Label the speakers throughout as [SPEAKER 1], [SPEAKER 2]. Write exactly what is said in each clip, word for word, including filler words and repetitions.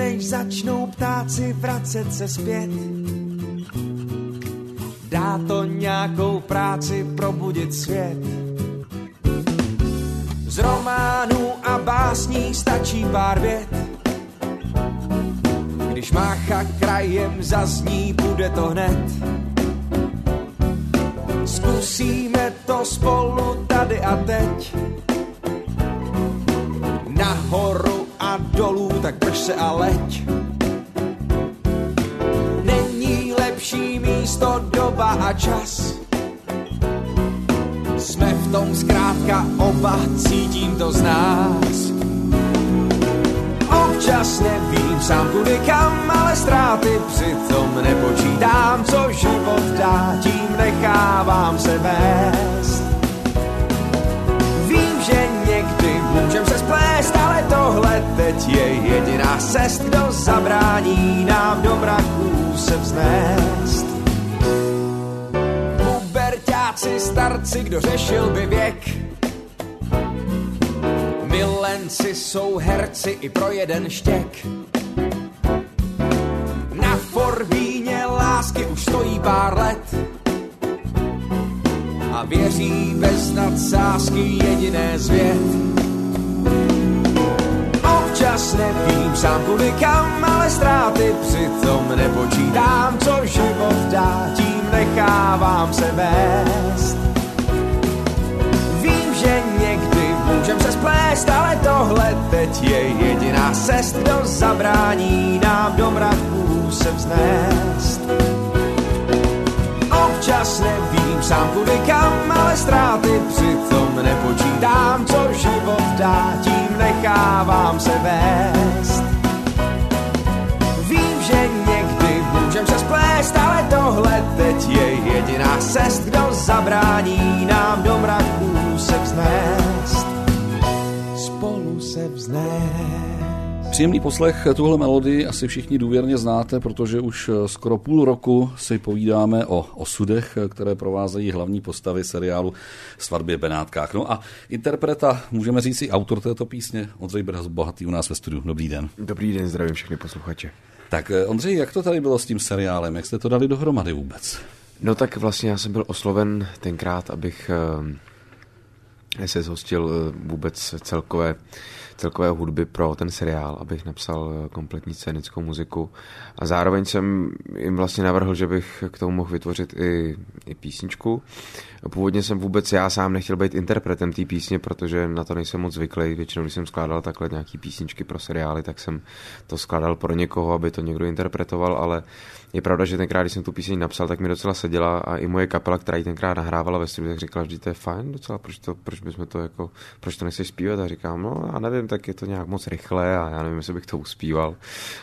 [SPEAKER 1] než začnou ptáci vracet se zpět. Dá to nějakou práci probudit svět. Z románů a básní stačí pár vět. Když mácha krajem zazní, bude to hned. Zkusíme to spolu tady a teď. Nahoru a dolů, tak drž se a leď. Není lepší místo, doba a čas. Jsme v tom zkrátka oba, cítím to z nás. Občas nevím sám kudy kam, ale ztráty přitom nepočítám. Co život dá, tím nechávám se vést. Vím, že někdy můžem se splést, ale tohle teď je jediná cest. Kdo zabrání nám do mraků se vznést. Puberťáci, starci, kdo řešil by věk. Milenci jsou herci i pro jeden štěk. Na forbíně lásky už stojí pár let a věří bez nadsázky jediné zvět. Občas nevím sám kudy kam, ale ztráty přitom nepočítám. Co život dá, tím nechávám se vést. Vím, že někdy můžem se splést, ale tohle teď je jediná cest. Kdo zabrání nám do mraků se vznést. Občas nevím sám kudy kam, ale ztráty přitom nepočítám. Co život dá, tím nechávám se vést. Vím, že někdy můžem se splést, ale tohle teď je jediná cest. Kdo zabrání nám do mraků se vznést. Spolu se vznést.
[SPEAKER 2] Příjemný poslech, tuhle melodii asi všichni důvěrně znáte, protože už skoro půl roku si povídáme o osudech, které provázejí hlavní postavy seriálu Svatby v Benátkách. No a interpreta, můžeme říct i autor této písně, Ondřej Bohatý u nás ve studiu. Dobrý den.
[SPEAKER 3] Dobrý den, zdravím všechny posluchače.
[SPEAKER 2] Tak Ondřej, jak to tady bylo s tím seriálem? Jak jste to dali dohromady vůbec?
[SPEAKER 3] No tak vlastně já jsem byl osloven tenkrát, abych se zhostil vůbec celkové celkové hudby pro ten seriál, abych napsal kompletní scénickou muziku. A zároveň jsem jim vlastně navrhl, že bych k tomu mohl vytvořit i, i písničku. Původně jsem vůbec já sám nechtěl být interpretem té písně, protože na to nejsem moc zvyklý. Většinou, když jsem skládal takhle nějaký písničky pro seriály, tak jsem to skládal pro někoho, aby to někdo interpretoval, ale je pravda, že tenkrát, když jsem tu píseň napsal, tak mi docela seděla a i moje kapela, která ji tenkrát nahrávala ve studiu, tak říkala, že to je fajn docela, proč, to, proč bychom to jako, proč to nechceš zpívat? A říkám, no já nevím, tak je to nějak moc rychle a já nevím, jestli bych to uspíval.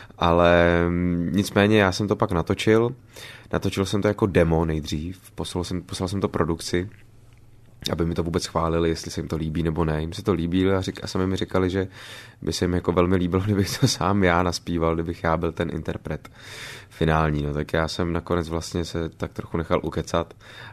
[SPEAKER 3] Ale nicméně já jsem to pak natočil, natočil jsem to jako demo nejdřív, poslal jsem, poslal jsem to produkci, aby mi to vůbec chválili, jestli se jim to líbí nebo ne. Jim se to líbí a, řík, a sami mi říkali, že by se jim jako velmi líbilo, kdybych to sám já naspíval, kdybych já byl ten interpret finální. No, tak já jsem nakonec vlastně se tak trochu nechal ukecat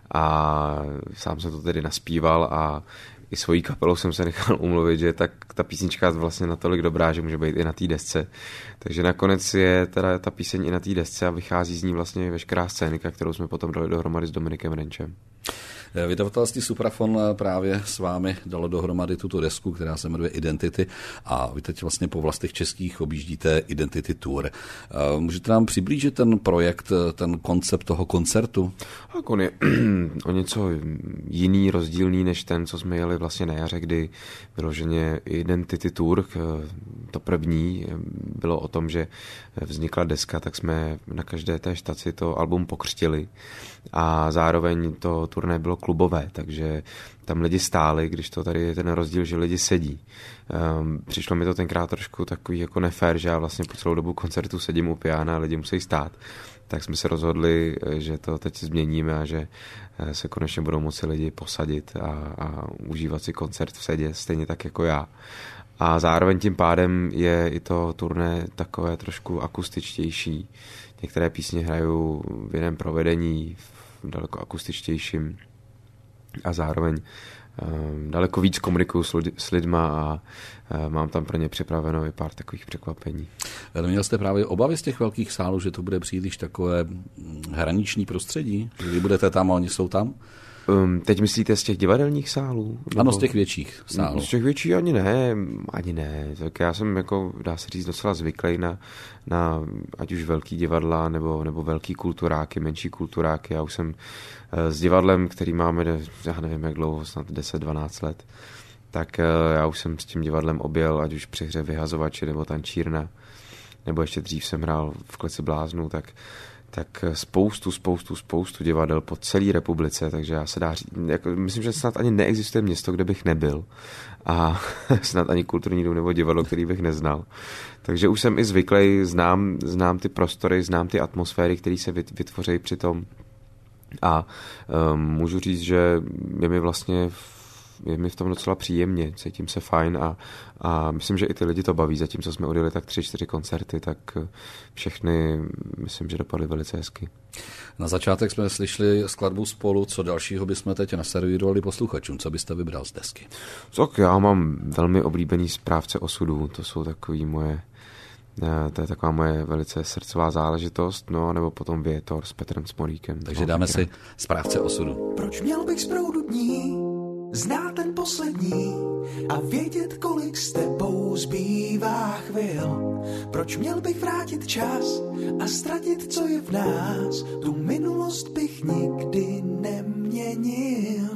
[SPEAKER 3] a sám jsem to tedy naspíval a i svojí kapelou jsem se nechal umluvit, že tak ta písnička je vlastně natolik dobrá, že může být i na té desce. Takže nakonec je teda ta píseň i na té desce a vychází z ní vlastně veškerá scénika, kterou jsme potom dali dohromady s Dominikem Renčem.
[SPEAKER 2] Vydavatelství Suprafon právě s vámi dalo dohromady tuto desku, která se jmenuje Identity a vy teď vlastně po vlastech českých objíždíte Identity Tour. Můžete nám přiblížit ten projekt, ten koncept toho koncertu?
[SPEAKER 3] Tak on je o něco jiný, rozdílný než ten, co jsme jeli vlastně na jaře, kdy vyloženě Identity Tour, to první, bylo o tom, že vznikla deska, tak jsme na každé té štaci to album pokřtili a zároveň to turné bylo klubové, takže tam lidi stáli, když to tady je ten rozdíl, že lidi sedí. Um, přišlo mi to tenkrát trošku takový jako nefér, že já vlastně po celou dobu koncertu sedím u piana a lidi musí stát. Tak jsme se rozhodli, že to teď změníme a že se konečně budou moci lidi posadit a, a užívat si koncert v sedě, stejně tak jako já. A zároveň tím pádem je i to turné takové trošku akustičtější. Některé písně hrajou v jiném provedení, v daleko akustičtějším. A zároveň daleko víc komunikuju s, lidi, s lidma a mám tam pro ně připraveno i pár takových překvapení.
[SPEAKER 2] Měl jste právě obavy z těch velkých sálů, že to bude příliš takové hraniční prostředí? Že vy budete tam a oni jsou tam?
[SPEAKER 3] Um, teď myslíte z těch divadelních sálů?
[SPEAKER 2] Nebo... Ano, z těch větších sálů.
[SPEAKER 3] Z těch větších ani ne, ani ne. Tak já jsem, jako, dá se říct, docela zvyklý na, na ať už velký divadla, nebo, nebo velký kulturáky, menší kulturáky. Já už jsem s divadlem, který máme, já nevím jak dlouho, snad deset dvanáct let, tak já už jsem s tím divadlem objel, ať už při hře Vyhazovači nebo Tančírna, nebo ještě dřív jsem hrál v Kleci bláznů, tak tak spoustu, spoustu, spoustu divadel po celé republice, takže já se dá říct, jako, myslím, že snad ani neexistuje město, kde bych nebyl a snad ani kulturní dům nebo divadlo, který bych neznal. Takže už jsem i zvyklý, znám, znám ty prostory, znám ty atmosféry, které se vytvoří při tom a um, můžu říct, že je mi vlastně je mi v tom docela příjemně, cítím se fajn a, a myslím, že i ty lidi to baví. Zatímco jsme odjeli tak tři, čtyři koncerty, tak všechny, myslím, že dopadly velice hezky. Na
[SPEAKER 2] začátek jsme slyšeli skladbu Spolu, co dalšího bychom teď naservírovali posluchačům, co byste vybral z desky?
[SPEAKER 3] Tak já mám velmi oblíbený Správce osudu, to jsou takový moje, to je taková moje velice srdcová záležitost, no nebo potom Větor s Petrem Smolíkem.
[SPEAKER 2] Takže dáme si Správce osudu.
[SPEAKER 1] Proč měl bych z proudu dní znát ten poslední a vědět, kolik s tebou zbývá chvil? Proč měl bych vrátit čas a ztratit, co je v nás? Tu minulost bych nikdy neměnil.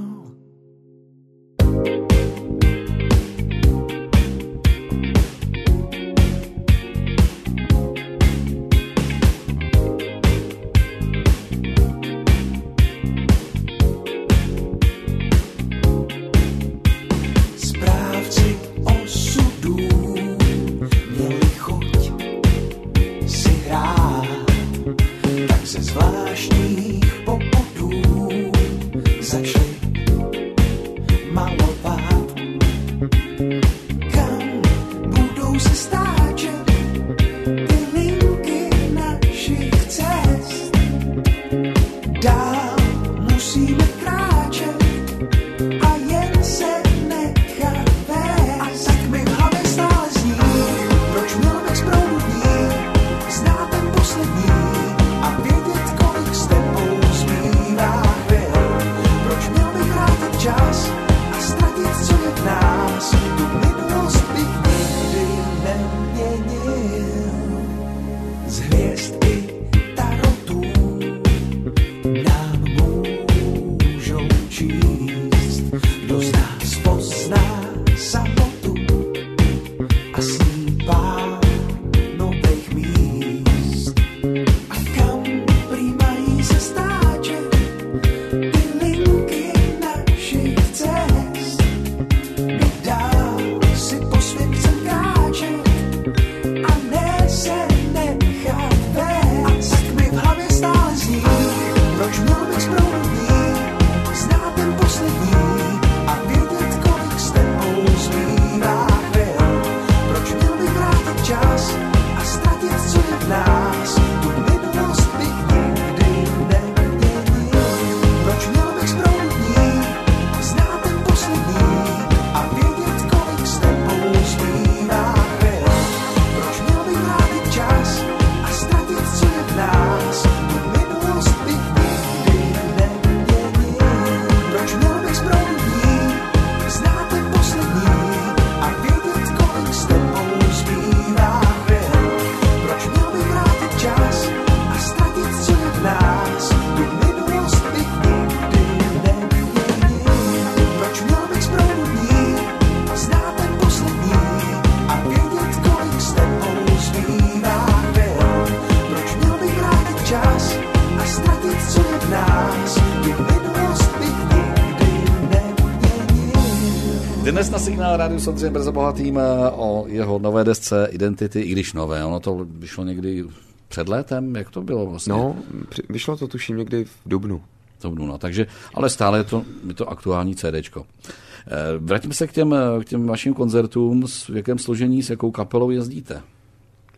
[SPEAKER 2] Dnes na Signál rádiu samozřejmě brzo bohatíme o jeho nové desce Identity, i když nové, ono to vyšlo někdy před létem, jak to bylo vlastně?
[SPEAKER 3] No, vyšlo to tuším někdy v dubnu.
[SPEAKER 2] V dubnu, no, takže, ale stále je to, je to aktuální CDčko. Vrátíme se k těm, k těm vašim koncertům, v jakém složení, s jakou kapelou jezdíte?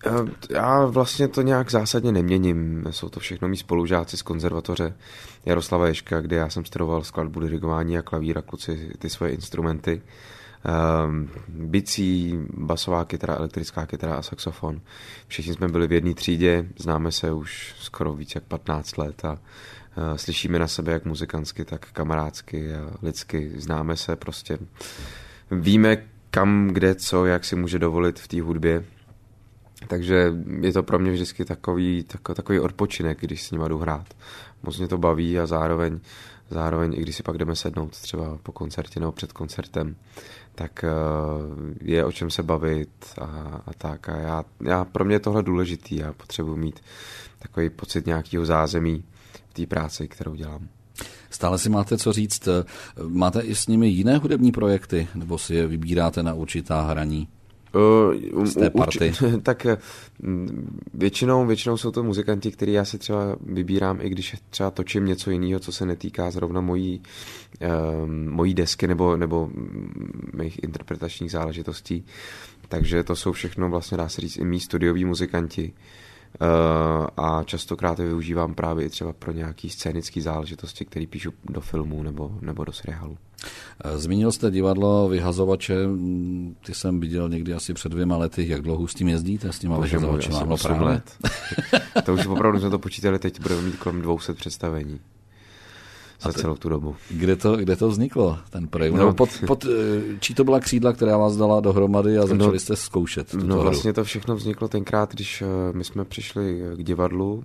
[SPEAKER 3] Já vlastně to nějak zásadně neměním. Jsou to všechno mý spolužáci z konzervatoře Jaroslava Ježka, kde já jsem studoval skladbu, dirigování a klavír a kluci ty svoje instrumenty. Um, bicí, basová kytara, elektrická kytara a saxofon. Všichni jsme byli v jedné třídě, známe se už skoro víc jak patnáct let a uh, slyšíme na sebe jak muzikantsky, tak kamarádsky a lidsky. Známe se prostě. Víme kam, kde, co, jak si může dovolit v té hudbě. Takže je to pro mě vždycky takový, takový, takový odpočinek, když s nima jdu hrát. Moc mě to baví a zároveň, zároveň, i když si pak jdeme sednout třeba po koncertě nebo před koncertem, tak je o čem se bavit a, a tak. A já, já, pro mě je tohle důležitý. Já potřebuji mít takový pocit nějakého zázemí v té práci, kterou dělám.
[SPEAKER 2] Stále si máte co říct. Máte i s nimi jiné hudební projekty? Nebo si je vybíráte na určitá hraní?
[SPEAKER 3] Uh, z té party. Tak většinou, většinou jsou to muzikanti, který já si třeba vybírám, i když třeba točím něco jiného, co se netýká zrovna mojí, um, mojí desky nebo, nebo mých interpretačních záležitostí. Takže to jsou všechno vlastně, dá se říct, i mý studioví muzikanti. Uh, a častokrát je využívám právě i třeba pro nějaký scénický záležitosti, které píšu do filmů nebo, nebo do seriálu.
[SPEAKER 2] Zmínil jste divadlo Vyhazovače, ty jsem viděl někdy asi před dvěma lety, jak dlouho s tím jezdíte, s těma vyhazovačema?
[SPEAKER 3] Asi osm let. To už opravdu jsme to počítali, teď budeme mít kolem dvě stě představení. Za celou tu dobu.
[SPEAKER 2] Kde to, kde to vzniklo, ten projekt? No, pod, pod, čí to byla křídla, která vás dala dohromady a začali no, jste zkoušet tuto
[SPEAKER 3] No
[SPEAKER 2] hru?
[SPEAKER 3] Vlastně to všechno vzniklo tenkrát, když my jsme přišli k divadlu,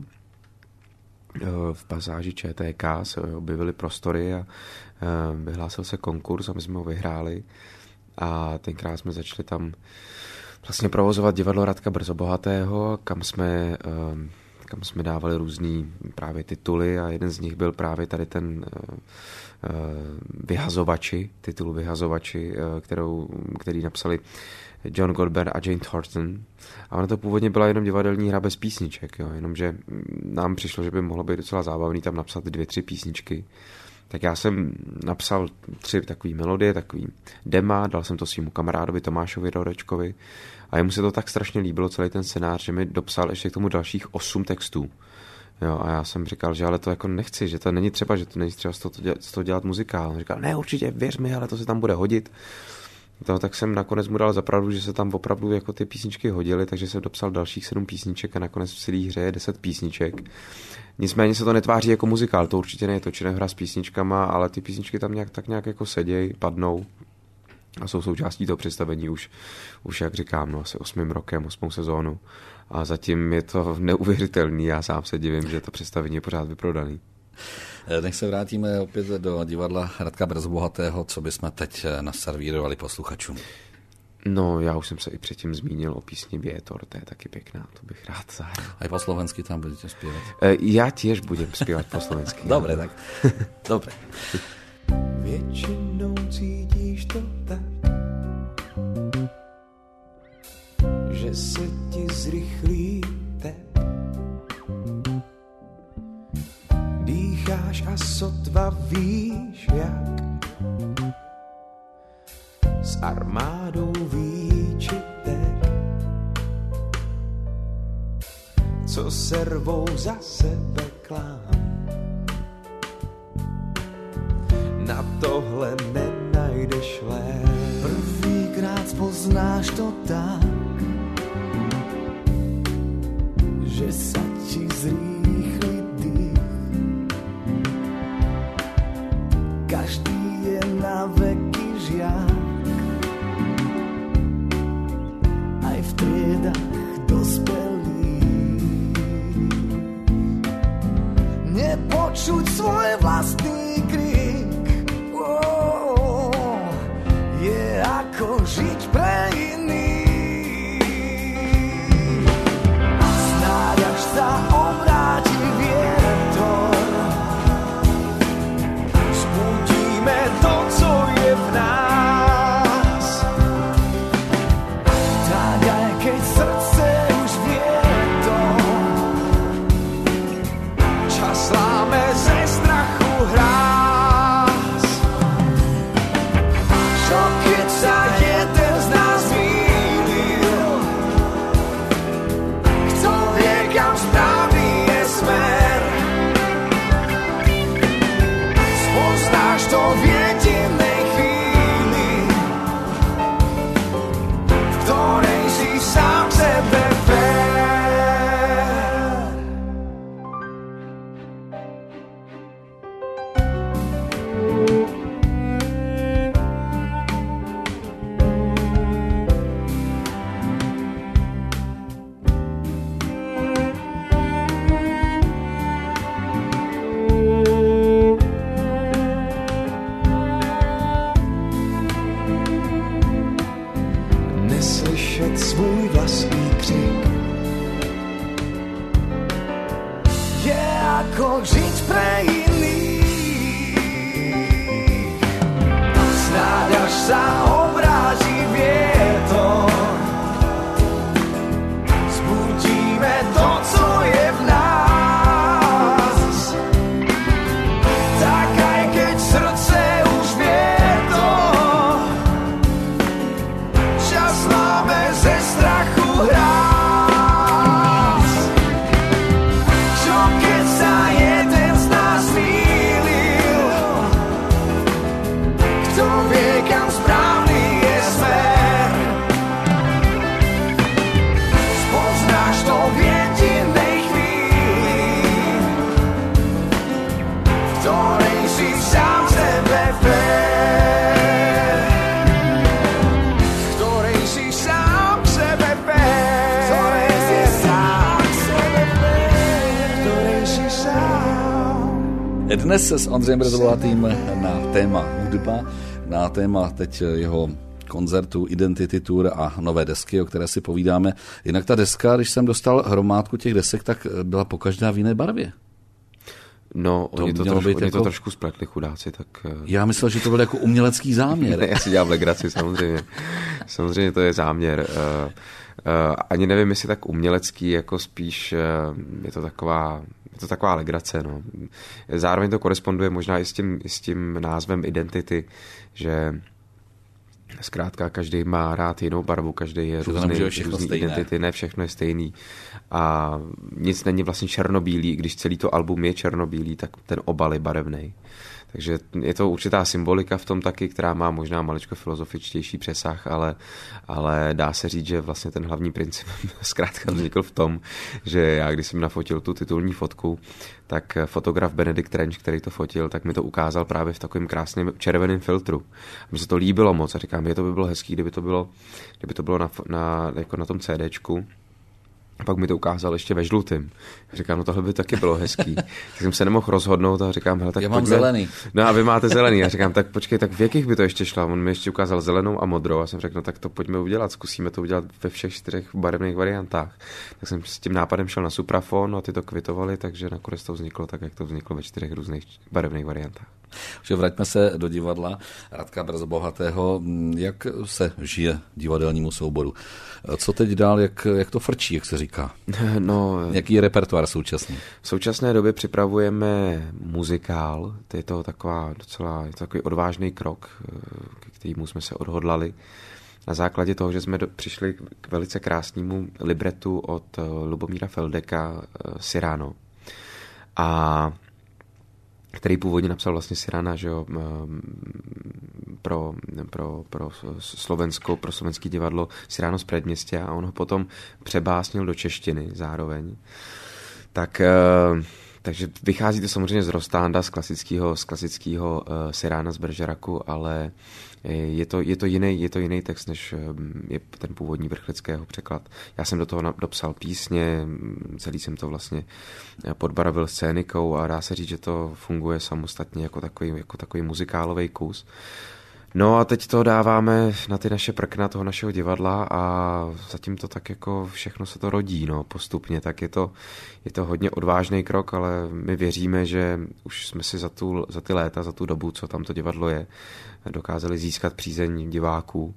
[SPEAKER 3] v pasáži Č T K se objevily prostory a vyhlásil se konkurs a my jsme ho vyhráli a tenkrát jsme začali tam vlastně provozovat divadlo Radka Brzobohatého, kam jsme... kam jsme dávali různý právě tituly a jeden z nich byl právě tady ten uh, uh, Vyhazovači, titul Vyhazovači, uh, kterou, který napsali John Goldberg a Jane Thornton. A ona to původně byla jenom divadelní hra bez písniček, jo, jenomže nám přišlo, že by mohlo být docela zábavný tam napsat dvě, tři písničky. Tak já jsem napsal tři takové melodie, takový dema, dal jsem to svýmu kamarádovi Tomášovi Rodečkovi a jemu se to tak strašně líbilo, celý ten scénář, že mi dopsal ještě k tomu dalších osm textů. Jo, a já jsem říkal, že ale to jako nechci, že to není třeba, že to není třeba z toho dělat, z toho dělat muzikál. On říkal, ne, určitě, věř mi, ale to se tam bude hodit. No, tak jsem nakonec mu dal za pravdu, že se tam opravdu jako ty písničky hodily, takže jsem dopsal dalších sedm písniček a nakonec v celé hře je deset písniček. Nicméně se to netváří jako muzikál, to určitě není točené hra s písničkama, ale ty písničky tam nějak, tak nějak jako sedějí, padnou a jsou součástí toho představení už, už jak říkám, no, asi osmým rokem, osmou sezónu. A zatím je to neuvěřitelný, já sám se divím, že to představení je pořád vyprodaný.
[SPEAKER 2] Než se vrátíme opět do divadla Radka Brzobohatého, co bychom teď naservírovali posluchačům?
[SPEAKER 3] No, já už jsem se i předtím zmínil o písni Vietor, to je taky pěkná, to bych rád zahrál.
[SPEAKER 2] A i po slovensky tam budete zpívat?
[SPEAKER 3] Já těž budem zpívat po slovensky.
[SPEAKER 2] Dobre, tak. Dobre.
[SPEAKER 1] Většinou cítíš to tak, že se ti zrychlí tep. Dýcháš a sotva víš jak, s armádou výčitek, co se rvou za sebe klám. Na tohle nenajdeš lék. Prvýkrát poznáš to tak, že sa ti zrýchli dých. Každý je na veky žiak, aj v triedách dospelých. Nepočuť svoj vlastný krik, oh, je ako žiť pre iných. Snáď až sa obráti vietor, spútime to, co je v nás. Tak aj keď srdce už vie to, čas láme ze strachu hrát. ako žiť pre iných. Snáď až sa obráži vietor, zbudíme to, co je v nás. Tak aj keď srdce už vie to, čas máme ze strachu hrát. Čo keď sa jeden z nás mýlil, kto vie, kam správny je smer. Spoznáš to v jedinej chvíli, v ktorej si sám sebe fér. V ktorej si sám sebe fér. V ktorej si sám sebe fér. V ktorej si sám.
[SPEAKER 2] Dnes s Ondřejem Brzobohatým na téma hudba, na téma teď jeho koncertu Identity Tour a nové desky, o které si povídáme. Jinak ta deska, když jsem dostal hromádku těch desek, tak byla pokaždá v jiné barvě.
[SPEAKER 3] No,
[SPEAKER 2] To
[SPEAKER 3] oni to,
[SPEAKER 2] mělo
[SPEAKER 3] trošku,
[SPEAKER 2] být
[SPEAKER 3] oni
[SPEAKER 2] jako-
[SPEAKER 3] to trošku spletli chudáci, tak... eh,
[SPEAKER 2] Já myslel, že to byl jako umělecký záměr.
[SPEAKER 3] Ne, já si dělám legraci, samozřejmě. Samozřejmě to je záměr. Uh, uh, ani nevím, jestli tak umělecký, jako spíš uh, je to taková... Je to taková legrace, no. Zároveň to koresponduje možná i s tím, i s tím názvem Identity, že zkrátka každý má rád jinou barvu, každý je
[SPEAKER 2] Že to
[SPEAKER 3] různý,
[SPEAKER 2] nemůže být všechno
[SPEAKER 3] různý
[SPEAKER 2] stejné.
[SPEAKER 3] identity, ne všechno je stejný. A nic není vlastně černobílý, když celý to album je černobílý, tak ten obal je barevný. Takže je to určitá symbolika v tom taky, která má možná maličko filozofičtější přesah, ale, ale dá se říct, že vlastně ten hlavní princip zkrátka vznikl v tom, že já, když jsem nafotil tu titulní fotku, tak fotograf Benedikt Renč, který to fotil, tak mi to ukázal právě v takovém krásném červeném filtru. Mně se to líbilo moc a říkám, je to by bylo hezký, kdyby to bylo, kdyby to bylo na, na, jako na tom CDčku. A pak mi to ukázal ještě ve žlutým. Říkám, no tohle by taky bylo hezký. Tak jsem se nemohl rozhodnout a říkám, hele, tak
[SPEAKER 2] Já mám
[SPEAKER 3] pojďme.
[SPEAKER 2] zelený.
[SPEAKER 3] No a vy máte zelený. Já říkám, tak počkej, tak v jakých by to ještě šlo? On mi ještě ukázal zelenou a modrou. A jsem řekl, no tak to pojďme udělat. Zkusíme to udělat ve všech čtyřech barevných variantách. Tak jsem s tím nápadem šel na Suprafon a ty to kvitovali, takže nakonec to vzniklo tak, jak to vzniklo ve čtyřech různých barevných variantách.
[SPEAKER 2] Že vraťme se do divadla Radka Brzobohatého. Jak se žije divadelnímu souboru? Co teď dál, jak, jak to frčí, jak se říká?
[SPEAKER 3] No,
[SPEAKER 2] Jaký je repertoár současný?
[SPEAKER 3] v současné době připravujeme muzikál. To je to taková docela je to takový odvážný krok, k kterému jsme se odhodlali. Na základě toho, že jsme do, přišli k velice krásnému libretu od uh, Lubomíra Feldeka uh, Cyrano. A který původně napsal vlastně Cyrana, že jo, pro, pro, pro Slovensko, pro slovenský divadlo Cyrano z Předměstě a on ho potom přebásnil do češtiny zároveň. Tak, takže vychází to samozřejmě z Rostanda, z klasického, z klasického uh, Cyrána z Bergeracu, ale je to, je to jiný, je to jiný text, než je ten původní Vrchlického překlad. Já jsem do toho dopsal písně, celý jsem to vlastně podbarvil scénikou a dá se říct, že to funguje samostatně jako takový, jako takový muzikálový kus. No a teď to dáváme na ty naše prkna toho našeho divadla a zatím to tak jako všechno se to rodí, no, postupně, tak je to, je to hodně odvážný krok, ale my věříme, že už jsme si za, tu, za ty léta, za tu dobu, co tam to divadlo je, dokázali získat přízeň diváků,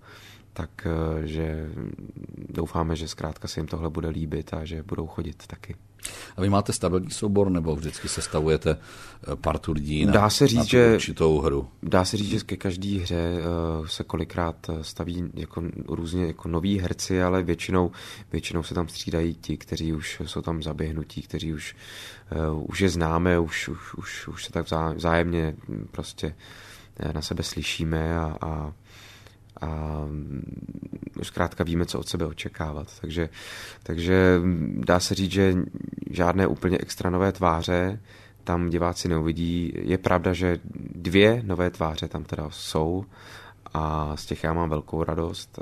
[SPEAKER 3] takže doufáme, že zkrátka se jim tohle bude líbit a že budou chodit taky.
[SPEAKER 2] A vy máte stabilní soubor, nebo vždycky sestavujete partu lidí na,
[SPEAKER 3] dá se říct,
[SPEAKER 2] na tu
[SPEAKER 3] že,
[SPEAKER 2] určitou hru?
[SPEAKER 3] Dá se říct, že ke každé hře uh, se kolikrát staví jako různě jako noví herci, ale většinou, většinou se tam střídají ti, kteří už jsou tam zaběhnutí, kteří už, uh, už je známe, už, už, už, už se tak vzájemně prostě na sebe slyšíme a, a a zkrátka víme, co od sebe očekávat. Takže, takže dá se říct, že žádné úplně extra nové tváře tam diváci neuvidí. Je pravda, že dvě nové tváře tam teda jsou a z těch já mám velkou radost.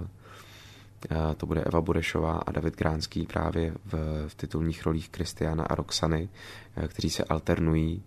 [SPEAKER 3] To bude Eva Burešová a David Gránský právě v, v titulních rolích Kristiána a Roxany, kteří se alternují.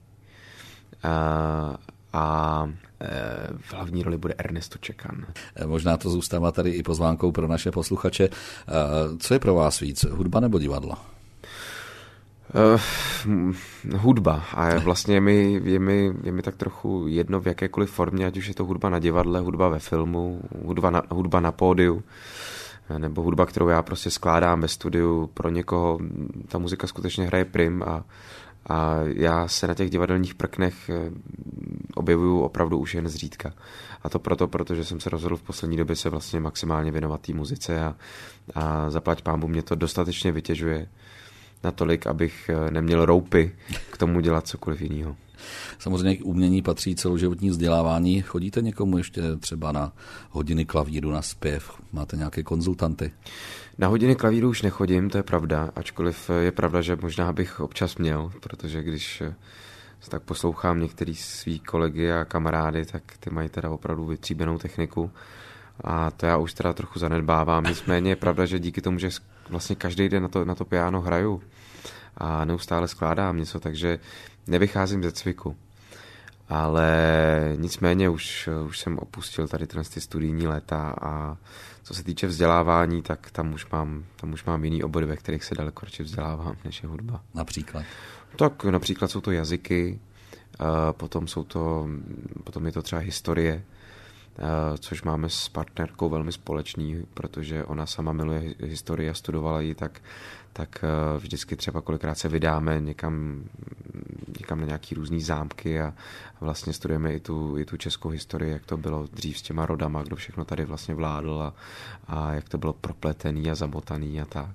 [SPEAKER 3] A, a v hlavní roli bude Ernesto Čekan.
[SPEAKER 2] Možná to zůstává tady i pozvánkou pro naše posluchače. Co je pro vás víc, hudba nebo divadlo?
[SPEAKER 3] Uh, hudba. A vlastně je mi, je, mi, je mi tak trochu jedno v jakékoliv formě, ať už je to hudba na divadle, hudba ve filmu, hudba na, hudba na pódiu, nebo hudba, kterou já prostě skládám ve studiu. Pro někoho ta muzika skutečně hraje prim a, a já se na těch divadelních prknech objevuju opravdu už jen zřídka. A to proto, protože jsem se rozhodl v poslední době se vlastně maximálně věnovat té muzice a, a zaplať pánbu mě to dostatečně vytěžuje natolik, abych neměl roupy k tomu dělat cokoliv jiného.
[SPEAKER 2] Samozřejmě k umění patří celoživotní vzdělávání. Chodíte někomu ještě třeba na hodiny klavíru, na zpěv? Máte nějaké konzultanty?
[SPEAKER 3] Na hodiny klavíru už nechodím, to je pravda, ačkoliv je pravda, že možná bych občas měl, protože když tak poslouchám některý svý kolegy a kamarády, tak ty mají teda opravdu vytříbenou techniku a to já už teda trochu zanedbávám. Nicméně je pravda, že díky tomu, že vlastně každý den na to, na to piano hraju a neustále skládám něco, takže nevycházím ze cviku. Ale nicméně už, už jsem opustil tady ty studijní léta a co se týče vzdělávání, tak tam už mám, tam už mám jiný obory, ve kterých se daleko radši vzdělávám, než je hudba.
[SPEAKER 2] Například?
[SPEAKER 3] Tak například jsou to jazyky, potom, jsou to, potom je to třeba historie, což máme s partnerkou velmi společný, protože ona sama miluje historii a studovala ji, tak, tak vždycky třeba kolikrát se vydáme někam, někam na nějaký různý zámky a vlastně studujeme i tu, i tu českou historii, jak to bylo dřív s těma rodama, kdo všechno tady vlastně vládl a, a jak to bylo propletený a zamotaný a tak.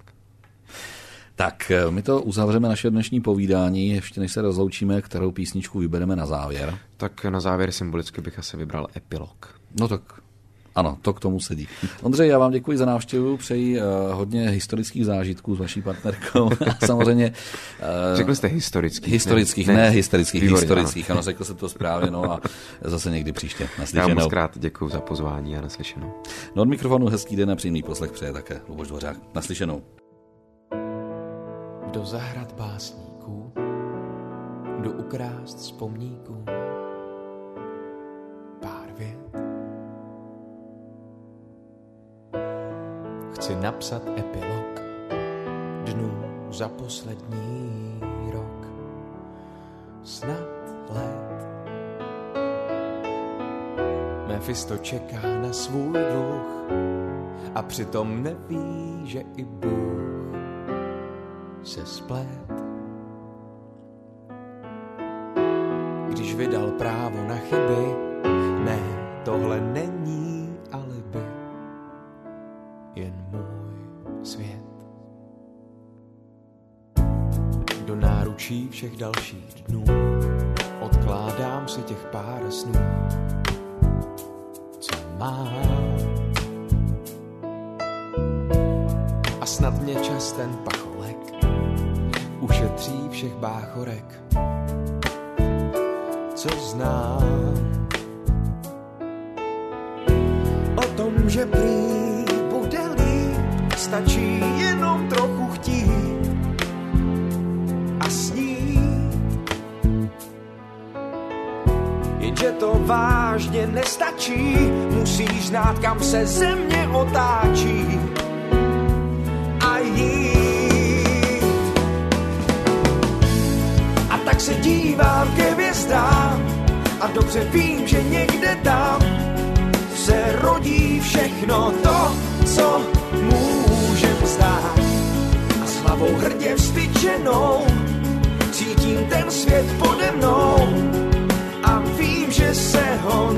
[SPEAKER 2] Tak, my to uzavřeme naše dnešní povídání, ještě než se rozloučíme, kterou písničku vybereme na závěr.
[SPEAKER 3] Tak na závěr symbolicky bych asi vybral Epilog.
[SPEAKER 2] No tak, ano, to k tomu sedí. Ondřej, já vám děkuji za návštěvu, přeji uh, hodně historických zážitků s vaší partnerkou. Samozřejmě. Uh,
[SPEAKER 3] Řekl jste historických.
[SPEAKER 2] Historických, ne, ne, ne hysterických, výborně, historických, ano. ano, řekl jsem to správně, no a zase někdy příště. Naslyšenou.
[SPEAKER 3] Já moc krát děkuji za pozvání a naslyšenou.
[SPEAKER 2] No od mikrofonu hezký den a příjemný poslech přeje také Luboš Dvořák. Naslyšenou.
[SPEAKER 1] Do zahrad básníků, do ukrást vzpomníků, pár vět. Chci napsat epilog dnů za poslední rok, snad let. Mephisto čeká na svůj dluh a přitom neví, že i Bůh se splet. Když vydal právo na chyby, ne, tohle není alibi, jen můj svět. Do náručí všech dalších dnů odkládám si těch pár snů, co mám. A snad mě čas ten pacholek ušetří všech báchorek, co znám. O tom, že prý bude líp, stačí jenom trochu chtít a snít. Jenže to vážně nestačí, musíš znát, kam se země otáčí a jít. Tak se dívám ke hvězdám a dobře vím, že někde tam se rodí všechno to, co můžem znát. A s hlavou hrdě vztyčenou cítím ten svět pode mnou a vím, že se ho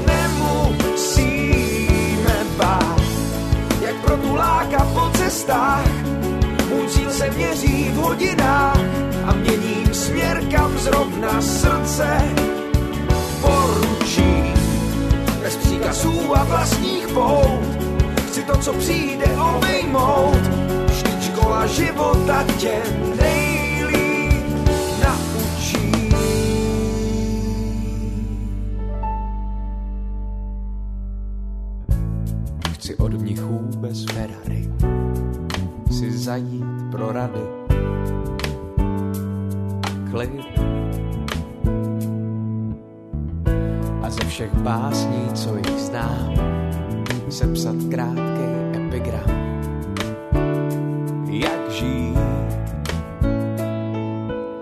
[SPEAKER 1] nemusíme bát. Jak protuláka po cestách, můj cíl se měří v hodinách a měním směr, kam zrovna srdce poručí. Bez příkazů a vlastních pout chci to, co přijde, obejmout. Vždyť škola života tě nejlíp naučí. Chci od mnichů bez Ferrari si zajít pro rady klid. A ze všech básní, co jich znám, sepsat krátkej epigram. Jak žít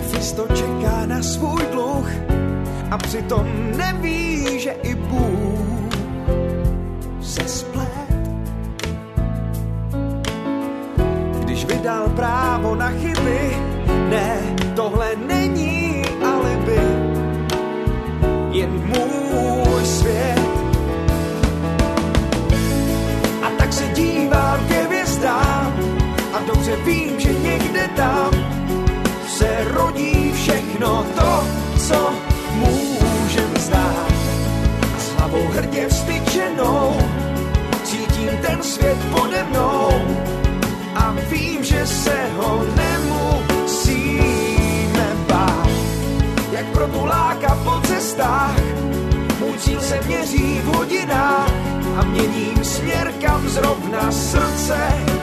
[SPEAKER 1] Mefisto čeká na svůj dluh a přitom neví, že i Bůh se splet. Když vydal právo na chyby, ne, tohle není alibi, jen můj svět. A tak se dívám ke hvězdám a dobře vím, že někde tam se rodí všechno to, co můžem znát. A s hlavou hrdě vztyčenou cítím ten svět pode mnou a vím, že se ho nemusíme bát. Jak protuláka po cestách, můj cíl se měří v hodinách a měním směr, kam zrovna srdce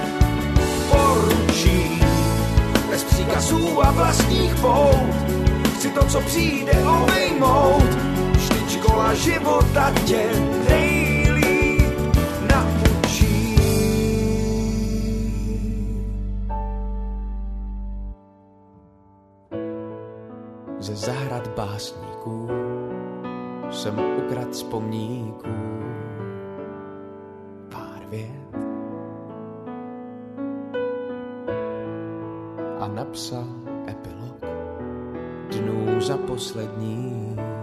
[SPEAKER 1] poručí. Bez příkazů a vlastních pout chci to, co přijde, obejmout. Vždyť škola života tě nejlíp naučí. Ze zahrad básníků jsem ukradl z pomníků pár vět a napsal epilog dnů za poslední